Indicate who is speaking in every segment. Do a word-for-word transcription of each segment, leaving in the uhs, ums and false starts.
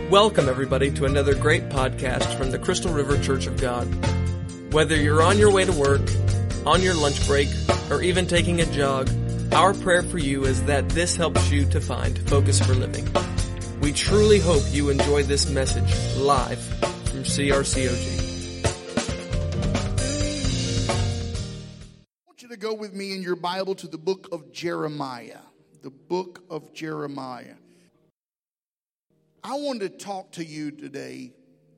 Speaker 1: Welcome, everybody, to another great podcast from the Crystal River Church of God. Whether you're on your way to work, on your lunch break, or even taking a jog, our prayer for you is that this helps you to find focus for living. We truly hope you enjoy this message live from C R C O G.
Speaker 2: I want you to go with me in your Bible to the book of Jeremiah. The book of Jeremiah. I want to talk to you today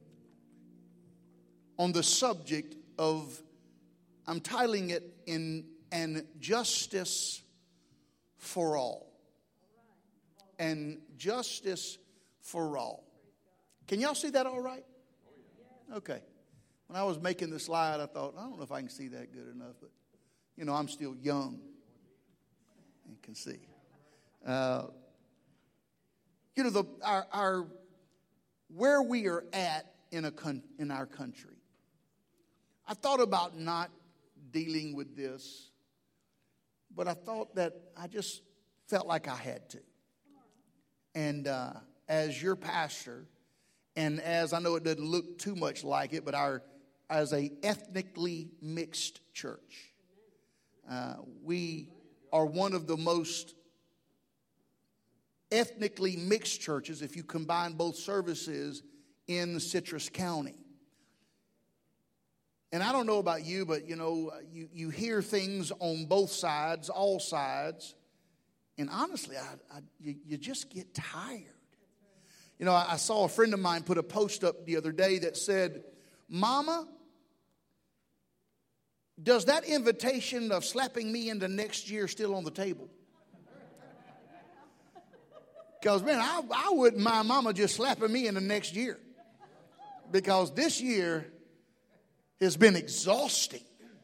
Speaker 2: on the subject of, I'm titling it, in an justice for all. And justice for all. Can y'all see that all right? Okay. When I was making the slide, I thought, I don't know if I can see that good enough, but, you know, I'm still young and can see. Uh, you know, the our, our where we are at in a con, in our country. I thought about not dealing with this, but I thought that I just felt like I had to. And uh, as your pastor, and as I know it doesn't look too much like it, but our as a ethnically mixed church, uh, we are one of the most ethnically mixed churches, if you combine both services, in Citrus County. And I don't know about you, but you know, you, you hear things on both sides, all sides, and honestly, I, I, you, you just get tired. You know, I, I saw a friend of mine put a post up the other day that said, "Mama, does that invitation of slapping me into next year still on the table?" Because, man, I, I wouldn't mind Mama just slapping me in the next year. Because this year has been exhausting.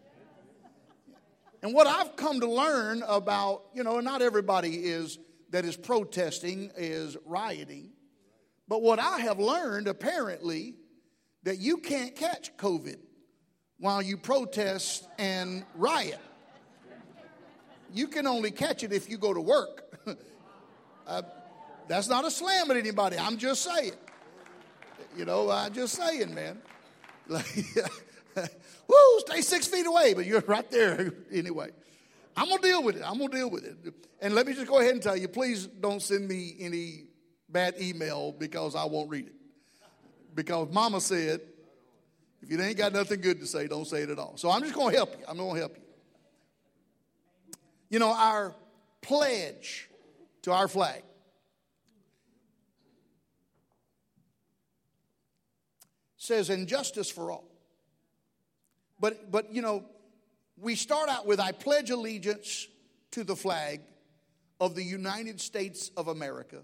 Speaker 2: And what I've come to learn about, you know, not everybody is that is protesting is rioting. But what I have learned, apparently, that you can't catch COVID while you protest and riot. You can only catch it if you go to work. uh, That's not a slam at anybody. I'm just saying. You know, I'm just saying, man. Like, woo, stay six feet away, but you're right there anyway. I'm going to deal with it. I'm going to deal with it. And let me just go ahead and tell you, please don't send me any bad email because I won't read it. Because Mama said, if you ain't got nothing good to say, don't say it at all. So I'm just going to help you. I'm going to help you. You know, our pledge to our flag says injustice for all. But, but you know, we start out with, I pledge allegiance to the flag of the United States of America.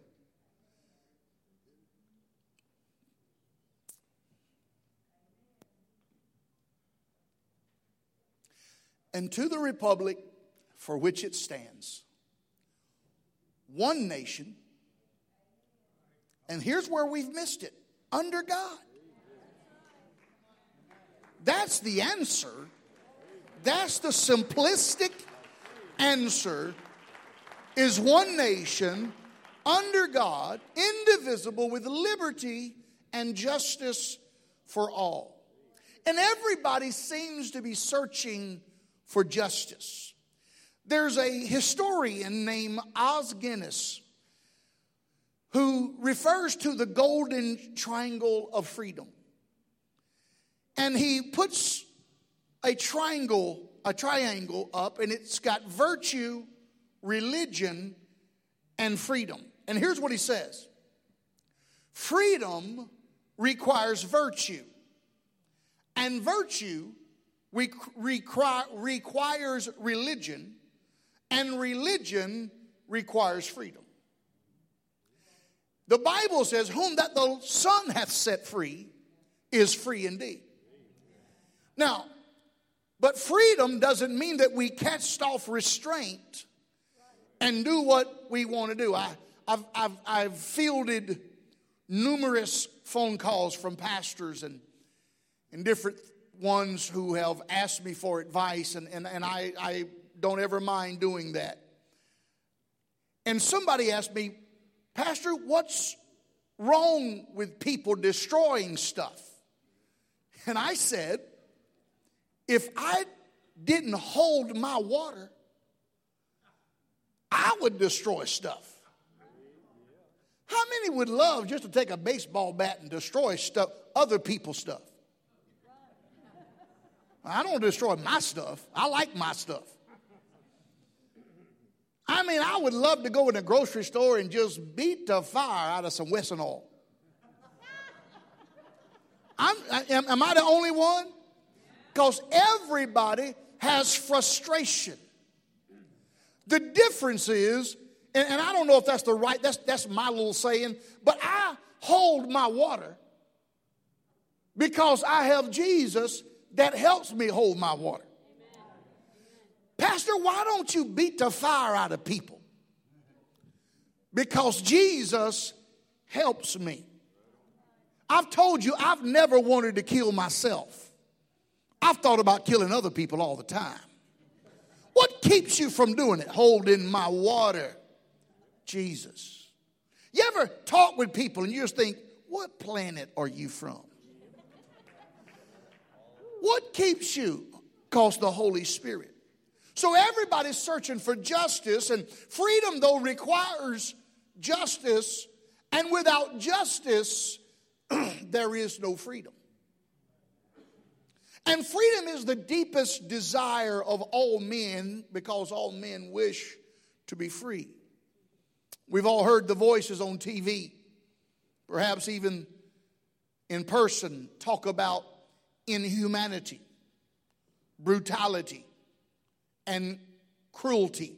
Speaker 2: And to the republic for which it stands. One nation. And here's where we've missed it. Under God. That's the answer. That's the simplistic answer, is one nation under God, indivisible, with liberty and justice for all. And everybody seems to be searching for justice. There's a historian named Os Guinness who refers to the golden triangle of freedom. And he puts a triangle, a triangle up, and it's got virtue, religion, and freedom. And here's what he says. Freedom requires virtue. And virtue requ- requires religion. And religion requires freedom. The Bible says, whom that the Son hath set free is free indeed. Now, but freedom doesn't mean that we cast off restraint and do what we want to do. I, I've, I've, I've fielded numerous phone calls from pastors and, and different ones who have asked me for advice, and, and, and I, I don't ever mind doing that. And somebody asked me, Pastor, what's wrong with people destroying stuff. And I said, if I didn't hold my water, I would destroy stuff. How many would love just to take a baseball bat and destroy stuff, other people's stuff? I don't destroy my stuff. I like my stuff. I mean, I would love to go in a grocery store and just beat the fire out of some Wesson oil. I'm, am, am I the only one? Because everybody has frustration. The difference is, and, and I don't know if that's the right, that's, that's my little saying, but I hold my water because I have Jesus that helps me hold my water. Pastor, why don't you beat the fire out of people? Because Jesus helps me. I've told you I've never wanted to kill myself. I've thought about killing other people all the time. What keeps you from doing it? Holding my water. Jesus. You ever talk with people and you just think, what planet are you from? What keeps you? Because the Holy Spirit. So everybody's searching for justice, and freedom, though, requires justice, and without justice, there is no freedom. And freedom is the deepest desire of all men, because all men wish to be free. We've all heard the voices on T V, perhaps even in person, talk about inhumanity, brutality, and cruelty,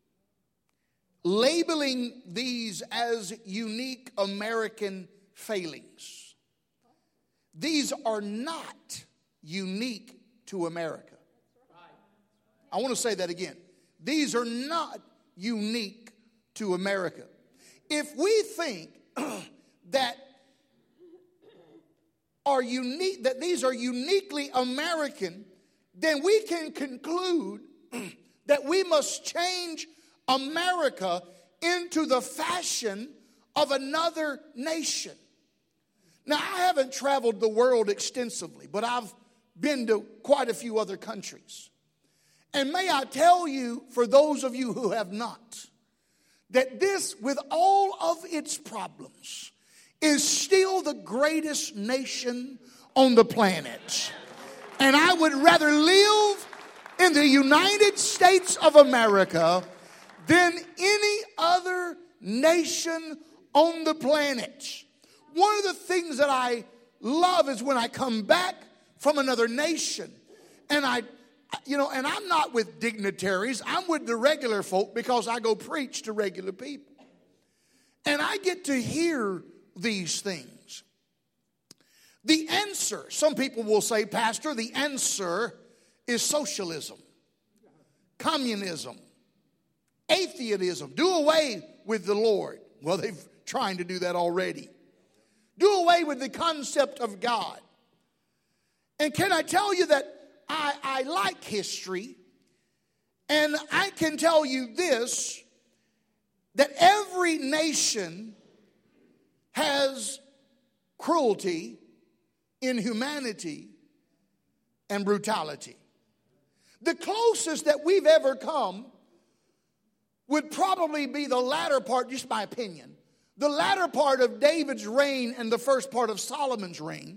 Speaker 2: labeling these as unique American failings. These are not unique to America. I want to say that again. These are not unique to America. If we think that are unique, that these are uniquely American, then we can conclude that we must change America into the fashion of another nation. Now, I haven't traveled the world extensively, but I've been to quite a few other countries. And may I tell you, for those of you who have not, that this, with all of its problems, is still the greatest nation on the planet. And I would rather live in the United States of America than any other nation on the planet. One of the things that I love is when I come back from another nation and I, you know, and I'm not with dignitaries, I'm with the regular folk because I go preach to regular people. And I get to hear these things. The answer, some people will say, Pastor, the answer is socialism, communism, atheism. Do away with the Lord. Well, they're trying to do that already. Do away with the concept of God. And can I tell you that I, I like history, and I can tell you this, that every nation has cruelty, inhumanity, and brutality. The closest that we've ever come would probably be the latter part, just my opinion, the latter part of David's reign and the first part of Solomon's reign.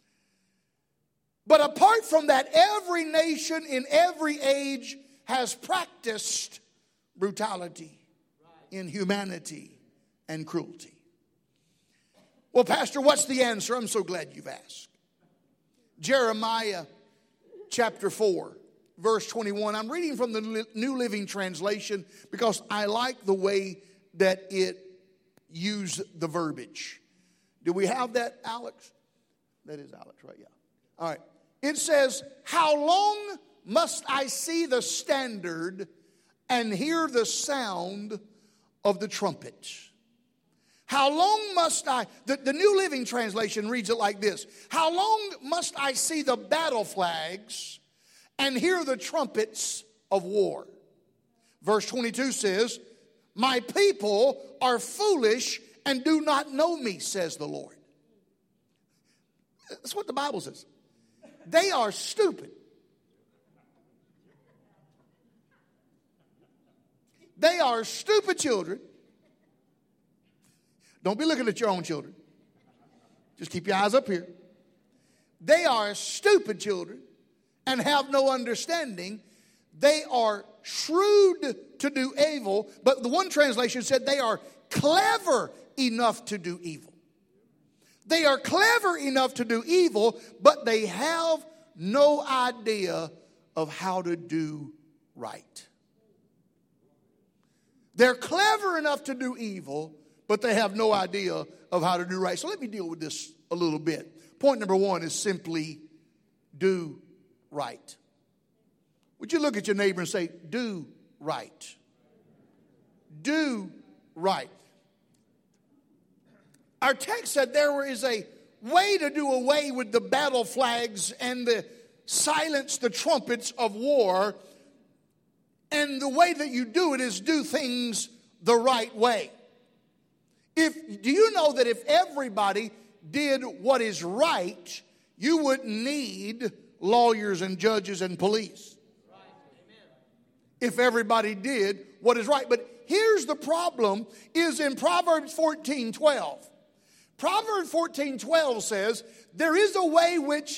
Speaker 2: But apart from that, every nation in every age has practiced brutality, inhumanity, and cruelty. Well, Pastor, what's the answer? I'm so glad you've asked. Jeremiah chapter four, verse twenty-one. I'm reading from the New Living Translation because I like the way that it used the verbiage. Do we have that, Alex? That is Alex, right? Yeah. All right. It says, how long must I see the standard and hear the sound of the trumpet? How long must I, the, the New Living Translation reads it like this. How long must I see the battle flags and hear the trumpets of war? Verse twenty-two says, my people are foolish and do not know me, says the Lord. That's what the Bible says. They are stupid. They are stupid children. Don't be looking at your own children. Just keep your eyes up here. They are stupid children and have no understanding. They are shrewd to do evil, but the one translation said they are clever enough to do evil. They are clever enough to do evil, but they have no idea of how to do right. They're clever enough to do evil, but they have no idea of how to do right. So let me deal with this a little bit. Point number one is simply do right. Would you look at your neighbor and say, do right? Do right. Our text said there is a way to do away with the battle flags and the silence the trumpets of war. And the way that you do it is do things the right way. If, do you know that if everybody did what is right, you wouldn't need lawyers and judges and police? Right. If everybody did what is right. But here's the problem, is in Proverbs fourteen twelve. Proverbs fourteen twelve says, there is a way which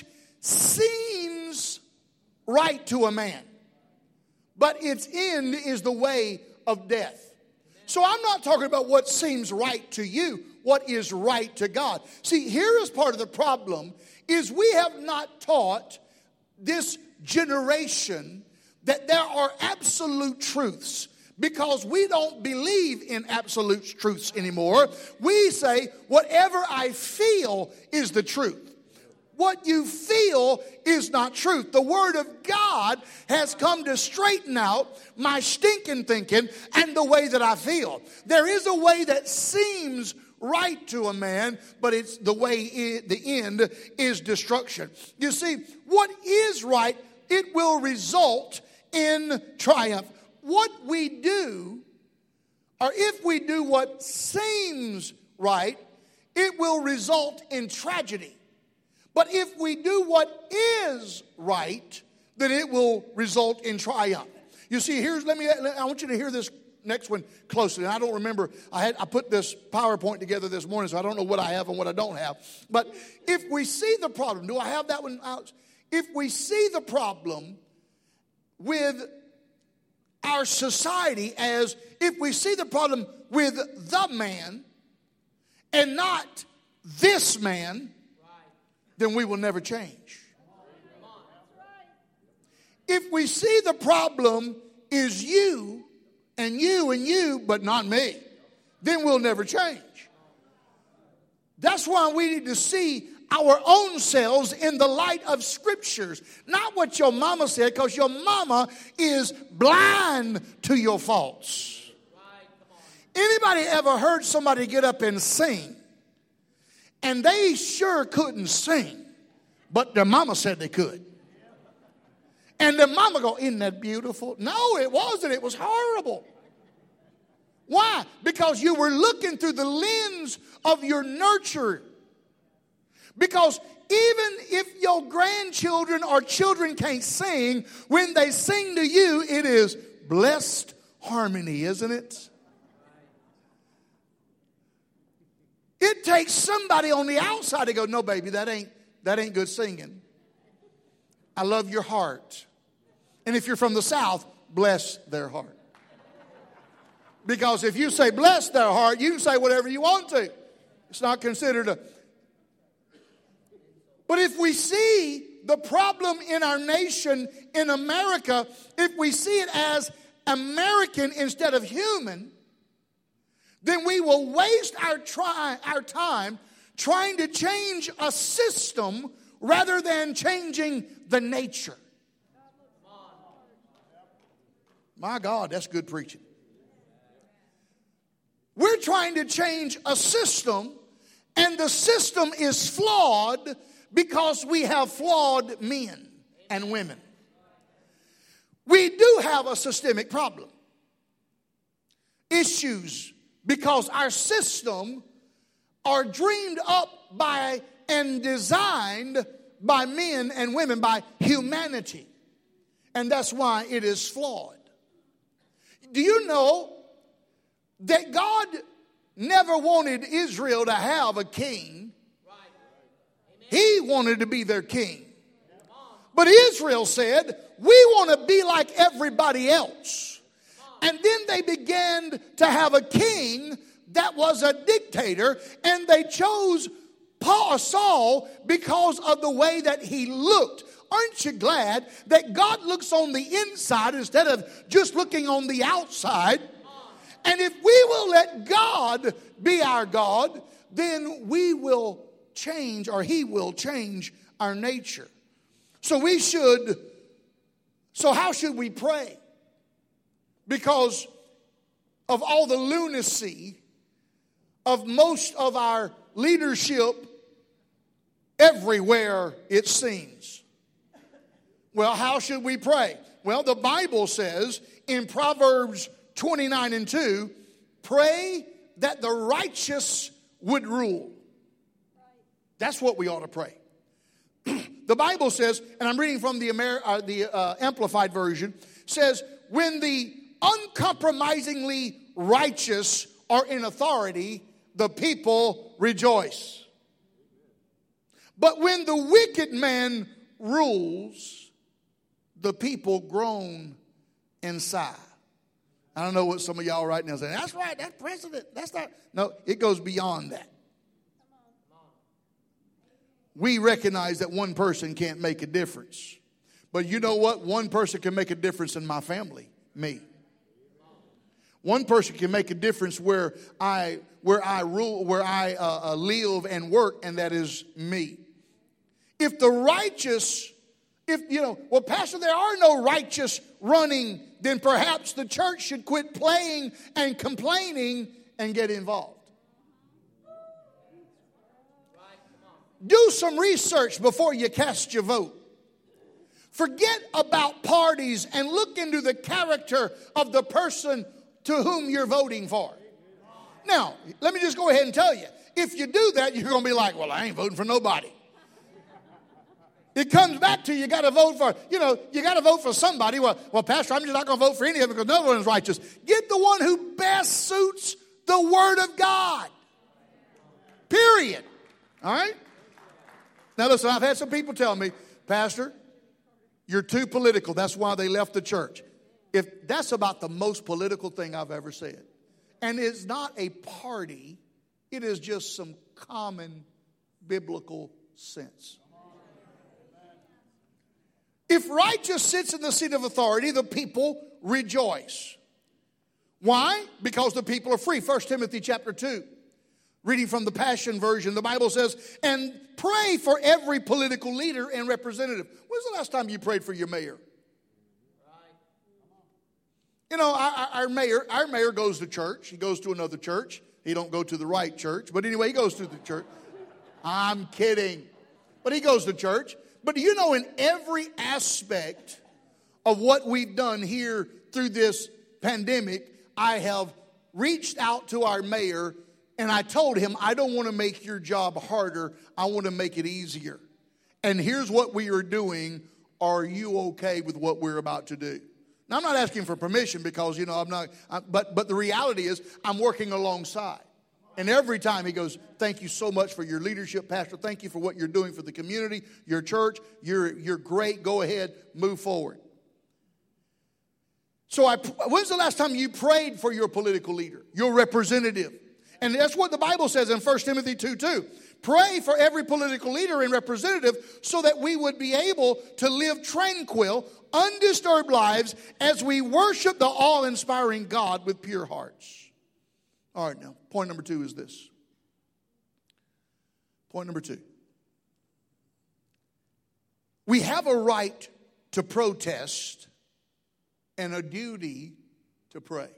Speaker 2: seems right to a man, but its end is the way of death. So I'm not talking about what seems right to you, what is right to God. See, here is part of the problem, is we have not taught this generation that there are absolute truths, because we don't believe in absolute truths anymore. We say whatever I feel is the truth. What you feel is not truth. The Word of God has come to straighten out my stinking thinking and the way that I feel. There is a way that seems right to a man, but it's the way, it, the end is destruction. You see, what is right, it will result in triumph. What we do, or if we do what seems right, it will result in tragedy. But if we do what is right, then it will result in triumph. You see, here's, let me, I want you to hear this next one closely. And I don't remember, I had I put this PowerPoint together this morning, so I don't know what I have and what I don't have. But if we see the problem, do I have that one out? If we see the problem with our society as, if we see the problem with the man and not this man, then we will never change. If we see the problem is you and you and you, but not me, then we'll never change. That's why we need to see our own selves in the light of scriptures. Not what your mama said, because your mama is blind to your faults. Anybody ever heard somebody get up and sing, and they sure couldn't sing, but their mama said they could? And their mama go, isn't that beautiful? No, it wasn't. It was horrible. Why? Because you were looking through the lens of your nurture. Because even if your grandchildren or children can't sing, when they sing to you, it is blessed harmony, isn't it? It takes somebody on the outside to go, no, baby, that ain't that ain't good singing. I love your heart. And if you're from the South, bless their heart. Because if you say bless their heart, you can say whatever you want to. It's not considered a... But if we see the problem in our nation, in America, if we see it as American instead of human, then we will waste our try, our time trying to change a system rather than changing the nature. My God, that's good preaching. We're trying to change a system, and the system is flawed because we have flawed men and women. We do have a systemic problem. Issues because our system are dreamed up by and designed by men and women, by humanity. And that's why it is flawed. Do you know that God never wanted Israel to have a king? He wanted to be their king. But Israel said, we want to be like everybody else. And then they began to have a king that was a dictator, and they chose Paul, Saul, because of the way that he looked. Aren't you glad that God looks on the inside instead of just looking on the outside? And if we will let God be our God, then we will change, or he will change our nature. So we should, so how should we pray? Because of all the lunacy of most of our leadership everywhere, it seems. Well, how should we pray? Well, the Bible says in Proverbs twenty-nine and two, pray that the righteous would rule. That's what we ought to pray. The Bible says, and I'm reading from the, Amer- uh, the uh, Amplified Version, says, when the uncompromisingly righteous are in authority, the people rejoice. But when the wicked man rules, the people groan and sigh. I don't know what some of y'all right now say. That's right, that's president. That's not. No, it goes beyond that. We recognize that one person can't make a difference. But you know what? One person can make a difference in my family, me. One person can make a difference where I where I rule, where I uh, uh, live and work, and that is me. If the righteous, if you know, well, Pastor, there are no righteous running, then perhaps the church should quit playing and complaining and get involved. Do some research before you cast your vote. Forget about parties and look into the character of the person to whom you're voting for. Now, let me just go ahead and tell you, if you do that, you're going to be like, well, I ain't voting for nobody. It comes back to you got to vote for, you know, you got to vote for somebody. Well, well, Pastor, I'm just not going to vote for any of them because no one is righteous. Get the one who best suits the Word of God. Period. All right? Now, listen, I've had some people tell me, Pastor, you're too political. That's why they left the church. If that's about the most political thing I've ever said. And it's not a party. It is just some common biblical sense. If righteous sits in the seat of authority, the people rejoice. Why? Because the people are free. First Timothy chapter two. Reading from the Passion Version, the Bible says, and pray for every political leader and representative. When's the last time you prayed for your mayor? You know, our, our mayor, our mayor goes to church. He goes to another church. He don't go to the right church. But anyway, he goes to the church. I'm kidding. But he goes to church. But you know, in every aspect of what we've done here through this pandemic, I have reached out to our mayor and I told him, I don't want to make your job harder. I want to make it easier. And here's what we are doing. Are you okay with what we're about to do? Now, I'm not asking for permission because, you know, I'm not, I, but, but the reality is I'm working alongside. And every time he goes, thank you so much for your leadership, Pastor. Thank you for what you're doing for the community, your church. You're, you're great. Go ahead, move forward. So I, when's the last time you prayed for your political leader, your representative? And that's what the Bible says in First Timothy two two. Pray for every political leader and representative so that we would be able to live tranquil, undisturbed lives as we worship the awe-inspiring God with pure hearts. All right, now, point number two is this. Point number two. We have a right to protest and a duty to pray.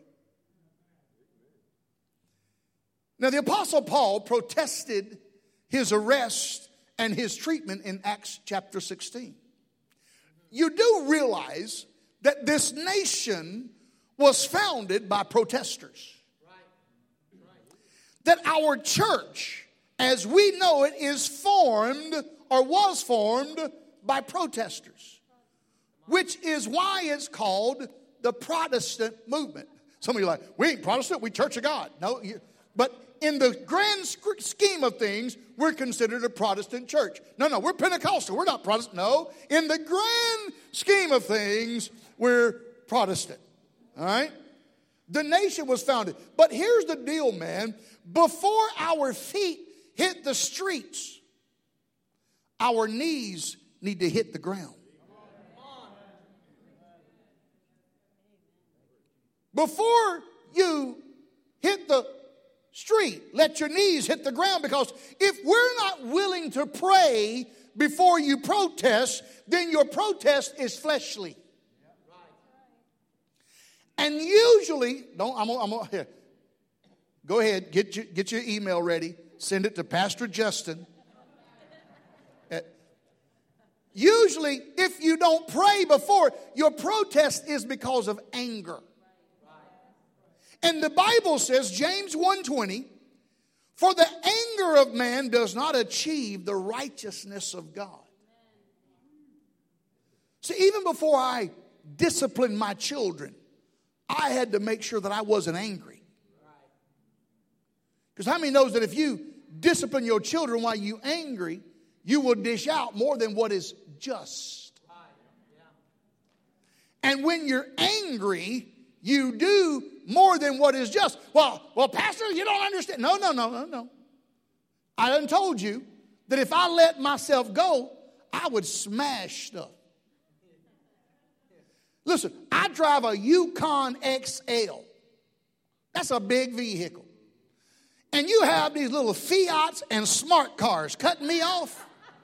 Speaker 2: Now, the Apostle Paul protested his arrest and his treatment in Acts chapter sixteen. You do realize that this nation was founded by protesters. That our church as we know it, is formed or was formed by protesters, which is why it's called the Protestant movement. Some of you are like, we ain't Protestant, we Church of God. No, you, but in the grand scheme of things, we're considered a Protestant church. No, no, we're Pentecostal. We're not Protestant. No, in the grand scheme of things, we're Protestant. All right? The nation was founded. But here's the deal, man. Before our feet hit the streets, our knees need to hit the ground. Before you hit the street, let your knees hit the ground, because if we're not willing to pray before you protest, then your protest is fleshly. And usually, don't I'm, I'm here. Go ahead, get your get your email ready, send it to Pastor Justin. Uh, usually, if you don't pray before, your protest is because of anger. And the Bible says, James one twenty, for the anger of man does not achieve the righteousness of God. See, even before I disciplined my children, I had to make sure that I wasn't angry. Because how many knows that if you discipline your children while you're angry, you will dish out more than what is just. And when you're angry, you do more than what is just. Well, well, Pastor, you don't understand. No, no, no, no, no. I done told you that if I let myself go, I would smash stuff. Listen, I drive a Yukon X L. That's a big vehicle. And you have these little Fiats and smart cars cutting me off.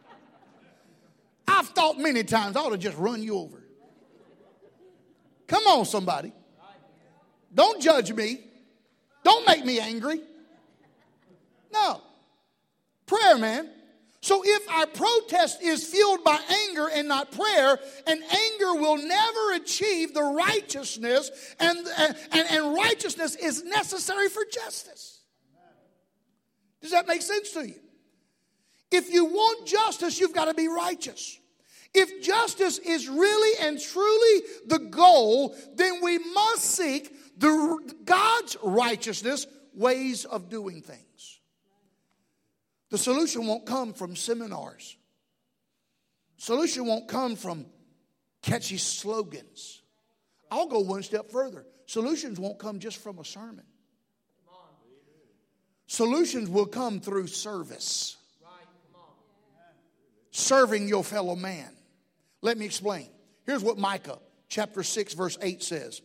Speaker 2: I've thought many times I ought to just run you over. Come on, somebody. Don't judge me. Don't make me angry. No. Prayer, man. So if our protest is fueled by anger and not prayer, and anger will never achieve the righteousness, and, and, and righteousness is necessary for justice. Does that make sense to you? If you want justice, you've got to be righteous. If justice is really and truly the goal, then we must seek the God's righteousness ways of doing things. The solution won't come from seminars. Solution won't come from catchy slogans. I'll go one step further. Solutions won't come just from a sermon. Solutions will come through service. Serving your fellow man. Let me explain. Here's what Micah chapter six verse eight says.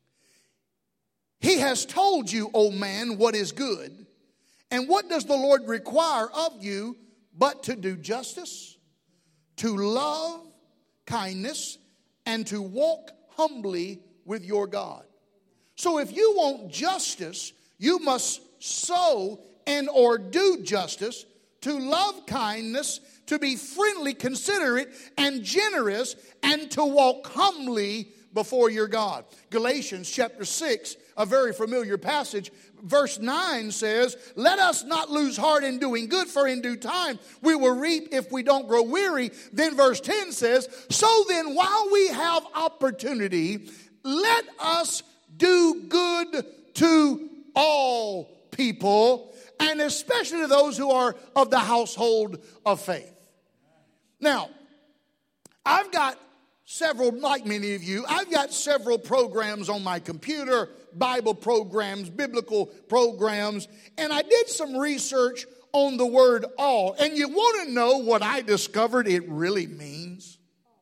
Speaker 2: He has told you, O man, what is good. And what does the Lord require of you but to do justice, to love kindness, and to walk humbly with your God? So if you want justice, you must sow and or do justice, to love kindness, to be friendly, considerate, and generous, and to walk humbly before your God. Galatians chapter six, a very familiar passage, verse nine says, let us not lose heart in doing good, for in due time we will reap if we don't grow weary. Then verse ten says, so then while we have opportunity, let us do good to all people, and especially to those who are of the household of faith. Now, I've got several, like many of you, I've got several programs on my computer, Bible programs, biblical programs, and I did some research on the word all. And you want to know what I discovered it really means?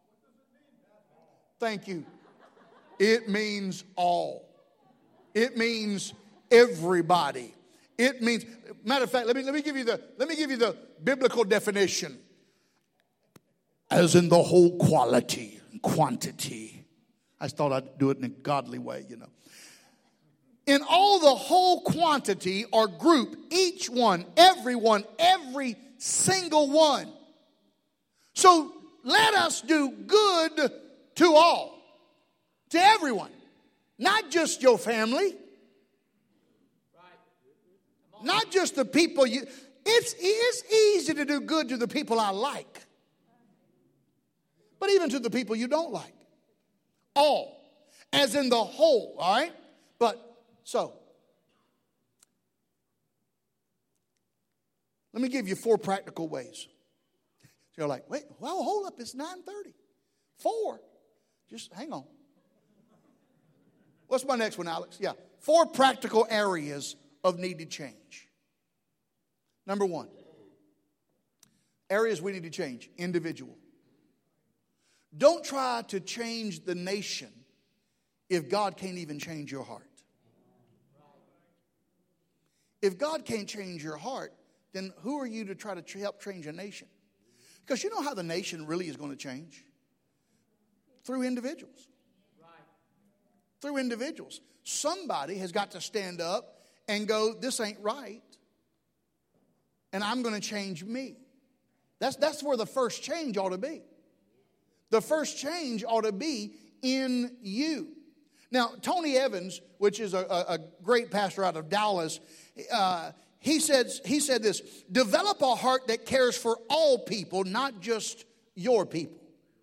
Speaker 2: Thank you. It means all. It means everybody. It means, matter of fact, let me let me give you the let me give you the biblical definition. As in the whole quality and quantity. I thought I'd do it in a godly way, you know. In all the whole quantity or group, each one, everyone, every single one. So let us do good to all. To everyone. Not just your family. Not just the people you, it's, it's easy to do good to the people I like. But even to the people you don't like. All. As in the whole, all right? But, so. Let me give you four practical ways. You're like, wait, well, hold up, it's nine thirty. Four. Just hang on. What's my next one, Alex? Yeah. Four practical areas of needed change. Number one. Areas we need to change. Individual. Don't try to change the nation if God can't even change your heart. If God can't change your heart, then who are you to try to help change a nation? Because you know how the nation really is going to change? Through individuals. Through individuals. Somebody has got to stand up and go, this ain't right. And I'm going to change me. That's, that's where the first change ought to be. The first change ought to be in you. Now, Tony Evans, which is a, a, a great pastor out of Dallas, uh, he, says, he said this, develop a heart that cares for all people, not just your people.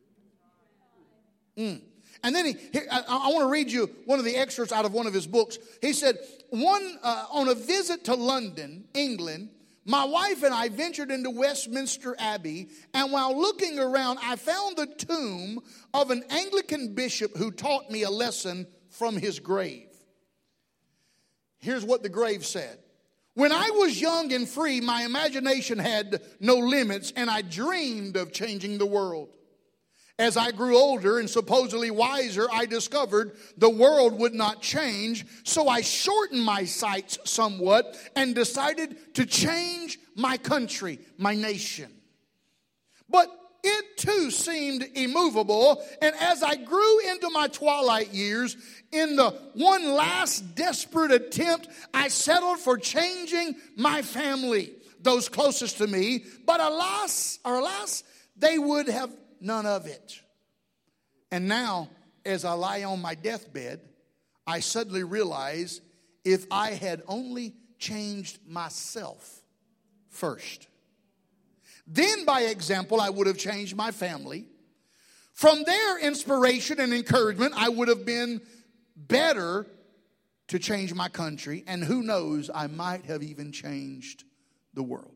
Speaker 2: Mm. And then he, he I, I want to read you one of the excerpts out of one of his books. He said, one uh, on a visit to London, England, my wife and I ventured into Westminster Abbey, and while looking around, I found the tomb of an Anglican bishop who taught me a lesson from his grave. Here's what the grave said. When I was young and free, my imagination had no limits, and I dreamed of changing the world. As I grew older and supposedly wiser, I discovered the world would not change, so I shortened my sights somewhat and decided to change my country, my nation. But it too seemed immovable, and as I grew into my twilight years, in the one last desperate attempt, I settled for changing my family, those closest to me. But alas, or alas, they would have none of it. And now, as I lie on my deathbed, I suddenly realize if I had only changed myself first, then by example, I would have changed my family. From their inspiration and encouragement, I would have been better to change my country. And who knows, I might have even changed the world.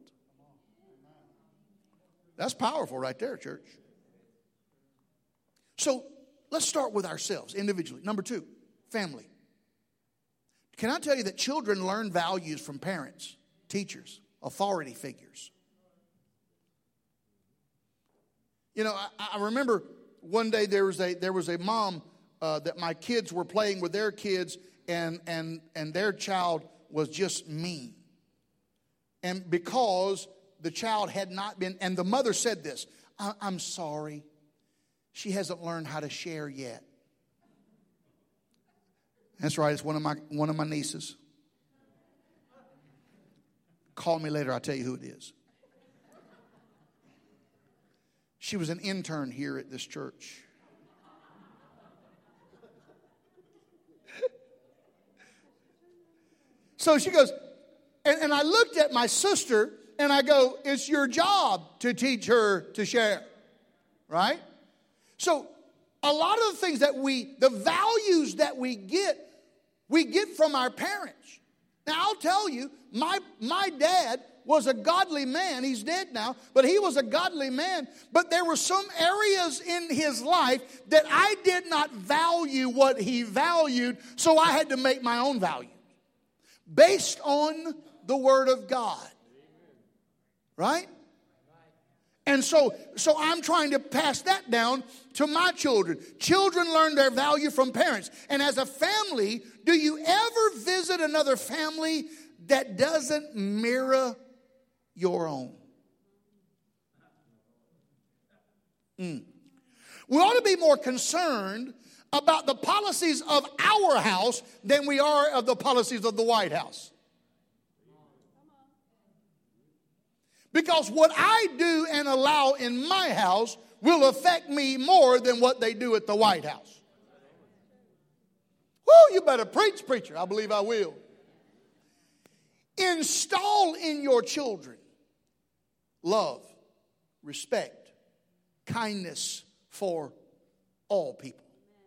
Speaker 2: That's powerful right there, church. So let's start with ourselves individually. Number two, family. Can I tell you that children learn values from parents, teachers, authority figures? You know, I, I remember one day there was a there was a mom uh, that my kids were playing with their kids, and and and their child was just mean. And because the child had not been, and the mother said this, I, I'm sorry. She hasn't learned how to share yet. That's right. It's one of my one of my nieces. Call me later. I'll tell you who it is. She was an intern here at this church. So she goes, and, and I looked at my sister and I go, it's your job to teach her to share. Right? So a lot of the things that we, the values that we get, we get from our parents. Now I'll tell you, my, my dad was a godly man. He's dead now, but he was a godly man. But there were some areas in his life that I did not value what he valued, so I had to make my own value based on the Word of God. Right? And so, so I'm trying to pass that down to my children. Children learn their value from parents. And as a family, do you ever visit another family that doesn't mirror your own? Mm. We ought to be more concerned about the policies of our house than we are of the policies of the White House. Because what I do and allow in my house will affect me more than what they do at the White House. Woo, you better preach, preacher. I believe I will. Install in your children love, respect, kindness for all people.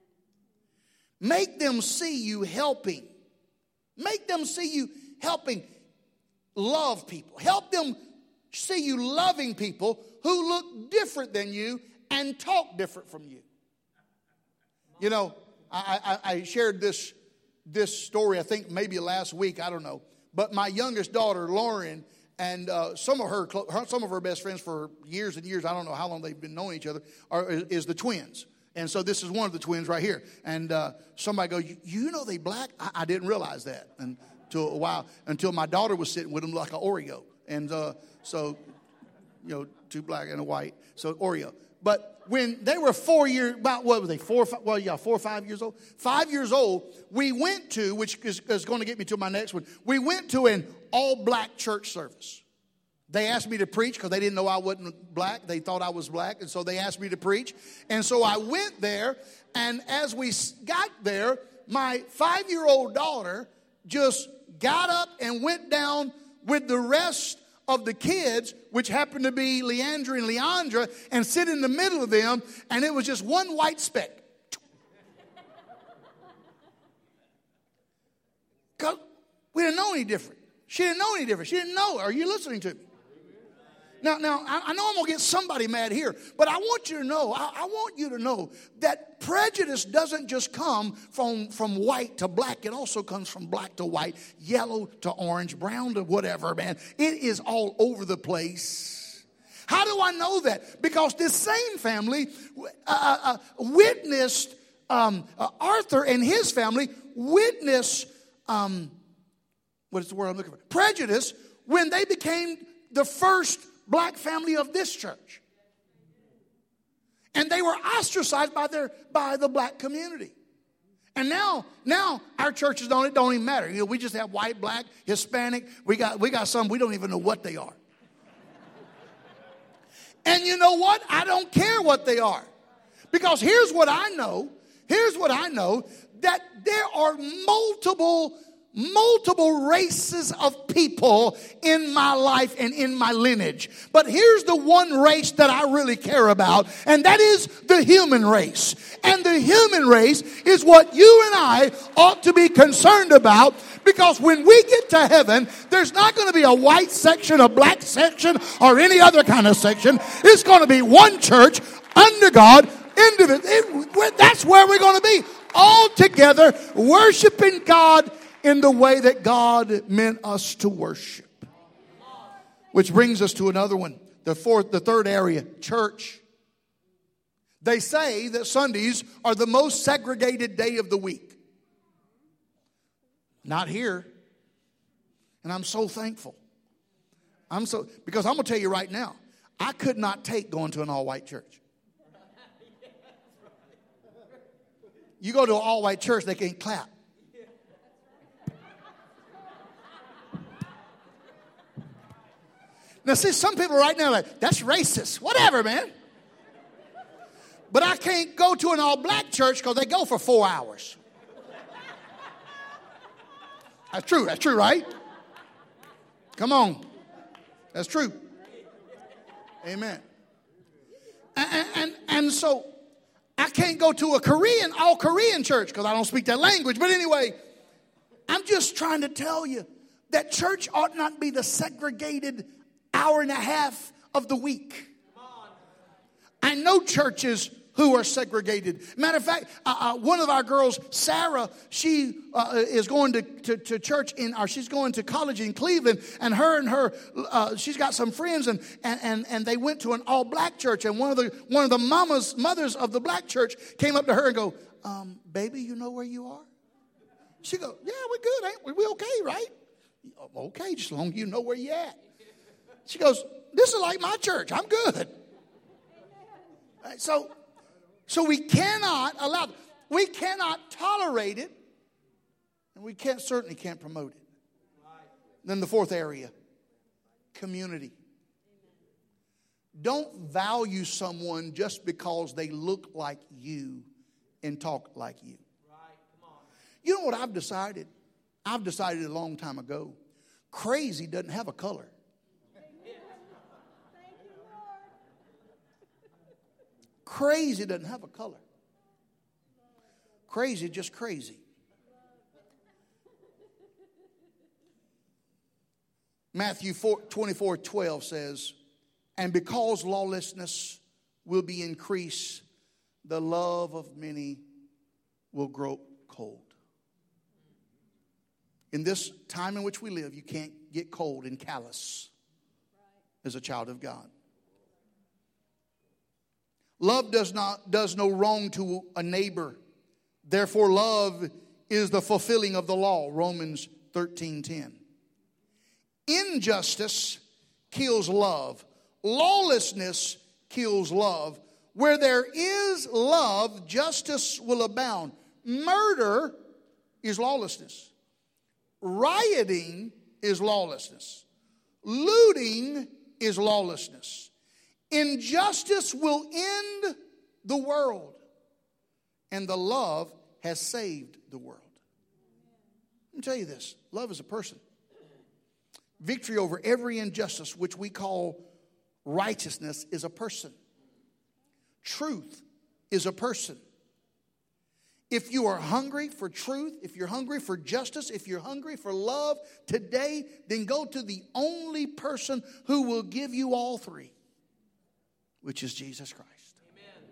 Speaker 2: Make them see you helping. Make them see you helping love people. Help them see you loving people who look different than you and talk different from you. You know, I, I, I shared this, this story, I think maybe last week, I don't know. But my youngest daughter, Lauren, and uh, some of her, some of her best friends for years and years, I don't know how long they've been knowing each other, are, is the twins. And so this is one of the twins right here. And uh, somebody goes, you, you know they black? I, I didn't realize that until a while, until my daughter was sitting with them like an Oreo. And uh, so, you know, two black and a white, so Oreo. But when they were four years, about what were they, four, five, well, yeah, four or five years old? Five years old, we went to, which is, is going to get me to my next one, we went to an all-black church service. They asked me to preach because they didn't know I wasn't black. They thought I was black, and so they asked me to preach. And so I went there, and as we got there, my five-year-old daughter just got up and went down with the rest of the kids, which happened to be Leandra and Leandra, and sit in the middle of them, and it was just one white speck. Because we didn't know any different. She didn't know any different. She didn't know. Are you listening to me? Now, now I know I'm going to get somebody mad here, but I want you to know, I, I want you to know that prejudice doesn't just come from, from white to black. It also comes from black to white, yellow to orange, brown to whatever, man. It is all over the place. How do I know that? Because this same family uh, uh, witnessed, um, uh, Arthur and his family witnessed, um, what is the word I'm looking for? Prejudice when they became the first black family of this church. And they were ostracized by their by the black community. And now, now our churches don't, it don't even matter. You know, we just have white, black, Hispanic. We got we got some, we don't even know what they are. And you know what? I don't care what they are. Because here's what I know. Here's what I know. That there are multiple Multiple races of people in my life and in my lineage. But here's the one race that I really care about, and that is the human race. And the human race is what you and I ought to be concerned about, because when we get to heaven, there's not going to be a white section, a black section, or any other kind of section. It's going to be one church under God. Individual. That's where we're going to be, all together, worshiping God in the way that God meant us to worship. Which brings us to another one. The fourth, the third area, church. They say that Sundays are the most segregated day of the week. Not here. And I'm so thankful. I'm so, because I'm going to tell you right now, I could not take going to an all-white church. You go to an all-white church, they can't clap. Now, see, some people right now are like, that's racist. Whatever, man. But I can't go to an all-black church because they go for four hours. That's true. That's true, right? Come on. That's true. Amen. And, and, and so I can't go to a Korean, all-Korean church because I don't speak that language. But anyway, I'm just trying to tell you that church ought not be the segregated hour and a half of the week. I know churches who are segregated. Matter of fact, uh, uh, one of our girls, Sarah, she uh, is going to, to, to church in, or she's going to college in Cleveland, and her and her, uh, she's got some friends, and, and and and they went to an all black church, and one of the one of the mamas mothers of the black church came up to her and go, um, "Baby, you know where you are?" She go, "Yeah, we're good, ain't we? We okay, right?" "Okay, just as long as you know where you at." She goes, "This is like my church. I'm good." Right, so, so we cannot allow, we cannot tolerate it, and we can't certainly can't promote it. Then the fourth area, community. Don't value someone just because they look like you and talk like you. You know what I've decided? I've decided a long time ago. Crazy doesn't have a color. Crazy doesn't have a color. Crazy, just crazy. Matthew twenty-four twelve says, and because lawlessness will be increased, the love of many will grow cold. In this time in which we live, you can't get cold and callous as a child of God. Love does not does no wrong to a neighbor. Therefore, love is the fulfilling of the law. Romans thirteen ten. Injustice kills love. Lawlessness kills love. Where there is love, justice will abound. Murder is lawlessness. Rioting is lawlessness. Looting is lawlessness. Injustice will end the world. And the love has saved the world. Let me tell you this. Love is a person. Victory over every injustice, which we call righteousness, is a person. Truth is a person. If you are hungry for truth, if you're hungry for justice, if you're hungry for love today, then go to the only person who will give you all three, which is Jesus Christ. Amen.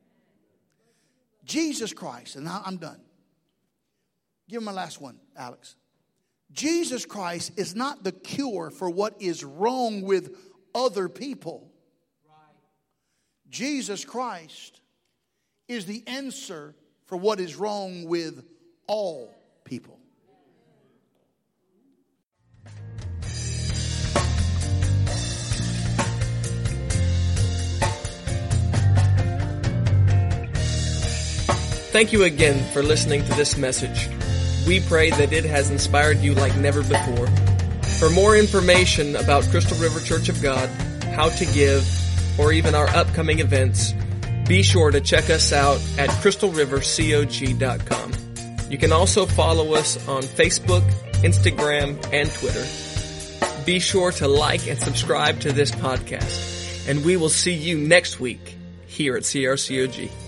Speaker 2: Jesus Christ, and now I'm done. Give him my last one, Alex. Jesus Christ is not the cure for what is wrong with other people. Right. Jesus Christ is the answer for what is wrong with all people.
Speaker 1: Thank you again for listening to this message. We pray that it has inspired you like never before. For more information about Crystal River Church of God, how to give, or even our upcoming events, be sure to check us out at crystal river cog dot com. You can also follow us on Facebook, Instagram, and Twitter. Be sure to like and subscribe to this podcast, and we will see you next week here at C R C O G.